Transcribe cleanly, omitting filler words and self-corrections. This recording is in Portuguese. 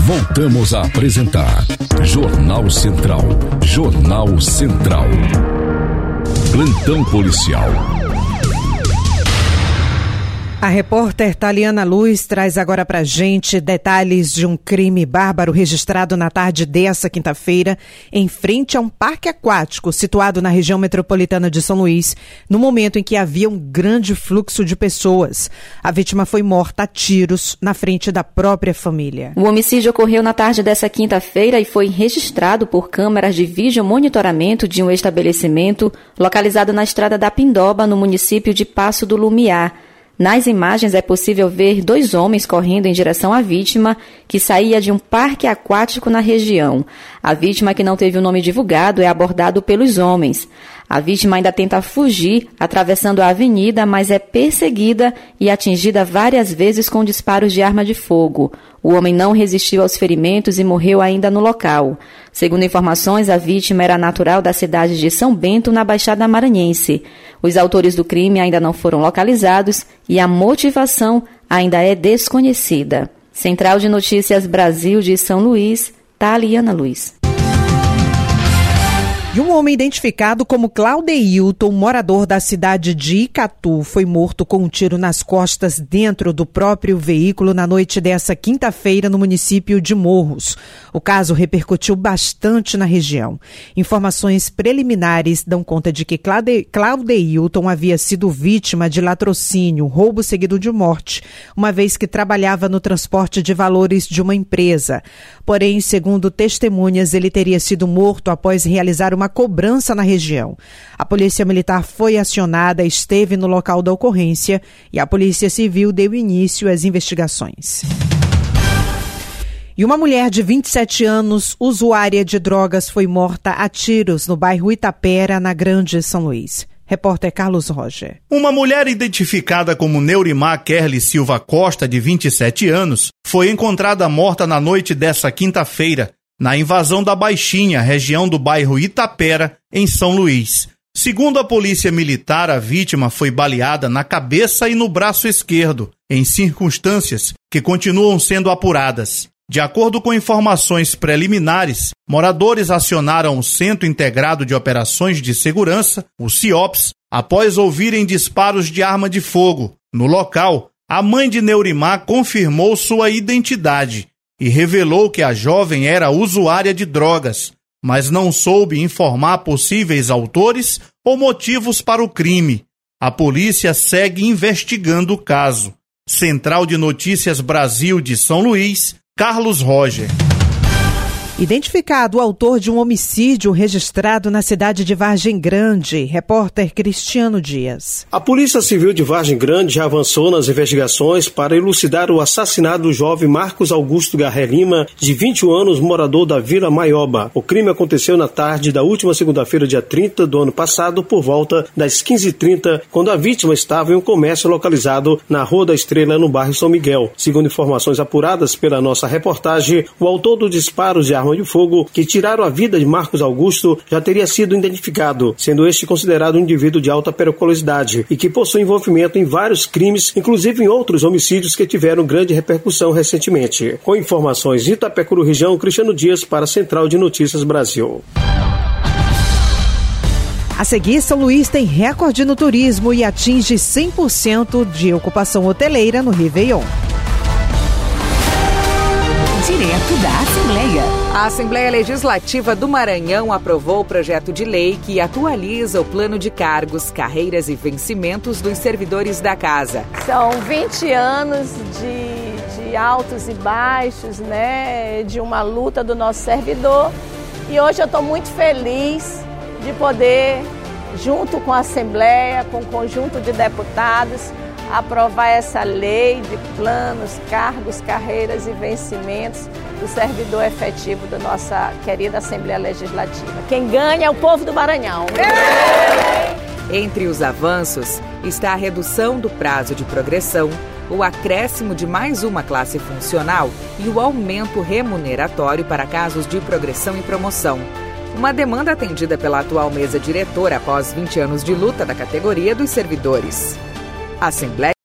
Voltamos a apresentar Jornal Central. Jornal Central. Plantão policial. A repórter Taliana Luz traz agora pra gente detalhes de um crime bárbaro registrado na tarde dessa quinta-feira em frente a um parque aquático situado na região metropolitana de São Luís, no momento em que havia um grande fluxo de pessoas. A vítima foi morta a tiros na frente da própria família. O homicídio ocorreu na tarde dessa quinta-feira e foi registrado por câmeras de vídeo monitoramento de um estabelecimento localizado na estrada da Pindoba, no município de Passo do Lumiar. Nas imagens é possível ver 2 homens correndo em direção à vítima, que saía de um parque aquático na região. A vítima, que não teve o nome divulgado, é abordado pelos homens. A vítima ainda tenta fugir, atravessando a avenida, mas é perseguida e atingida várias vezes com disparos de arma de fogo. O homem não resistiu aos ferimentos e morreu ainda no local. Segundo informações, a vítima era natural da cidade de São Bento, na Baixada Maranhense. Os autores do crime ainda não foram localizados e a motivação ainda é desconhecida. Central de Notícias Brasil de São Luís, Taliana Luz. E um homem identificado como Claudeilton, morador da cidade de Icatu, foi morto com um tiro nas costas dentro do próprio veículo na noite dessa quinta-feira no município de Morros. O caso repercutiu bastante na região. Informações preliminares dão conta de que Claudeilton havia sido vítima de latrocínio, roubo seguido de morte, uma vez que trabalhava no transporte de valores de uma empresa. Porém, segundo testemunhas, ele teria sido morto após realizar uma cobrança na região. A Polícia Militar foi acionada, esteve no local da ocorrência e a Polícia Civil deu início às investigações. E uma mulher de 27 anos, usuária de drogas, foi morta a tiros no bairro Itapera, na Grande São Luís. Repórter Carlos Roger. Uma mulher identificada como Neurimar Kerli Silva Costa, de 27 anos, foi encontrada morta na noite dessa quinta-feira, na invasão da Baixinha, região do bairro Itapera, em São Luís. Segundo a Polícia Militar, a vítima foi baleada na cabeça e no braço esquerdo, em circunstâncias que continuam sendo apuradas. De acordo com informações preliminares, moradores acionaram o Centro Integrado de Operações de Segurança, o CIOPS, após ouvirem disparos de arma de fogo. No local, a mãe de Neurimar confirmou sua identidade e revelou que a jovem era usuária de drogas, mas não soube informar possíveis autores ou motivos para o crime. A polícia segue investigando o caso. Central de Notícias Brasil de São Luís, Carlos Roger. Identificado o autor de um homicídio registrado na cidade de Vargem Grande, repórter Cristiano Dias. A Polícia Civil de Vargem Grande já avançou nas investigações para elucidar o assassinato do jovem Marcos Augusto Garré Lima, de 21 anos, morador da Vila Maioba. O crime aconteceu na tarde da última segunda-feira, dia 30 do ano passado, por volta das 15h30, quando a vítima estava em um comércio localizado na Rua da Estrela, no bairro São Miguel. Segundo informações apuradas pela nossa reportagem, o autor dos disparos de arma de fogo que tiraram a vida de Marcos Augusto já teria sido identificado, sendo este considerado um indivíduo de alta periculosidade e que possui envolvimento em vários crimes, inclusive em outros homicídios que tiveram grande repercussão recentemente. Com informações de Itapecuru região, Cristiano Dias para a Central de Notícias Brasil. A seguir, São Luís tem recorde no turismo e atinge 100% de ocupação hoteleira no Réveillon. Direto da Assembleia. A Assembleia Legislativa do Maranhão aprovou o projeto de lei que atualiza o plano de cargos, carreiras e vencimentos dos servidores da Casa. São 20 anos de altos e baixos, né, de uma luta do nosso servidor. E hoje eu estou muito feliz de poder, junto com a Assembleia, com o conjunto de deputados, aprovar essa lei de planos, cargos, carreiras e vencimentos do servidor efetivo da nossa querida Assembleia Legislativa. Quem ganha é o povo do Maranhão. Entre os avanços está a redução do prazo de progressão, o acréscimo de mais uma classe funcional e o aumento remuneratório para casos de progressão e promoção. Uma demanda atendida pela atual mesa diretora após 20 anos de luta da categoria dos servidores. Assembleia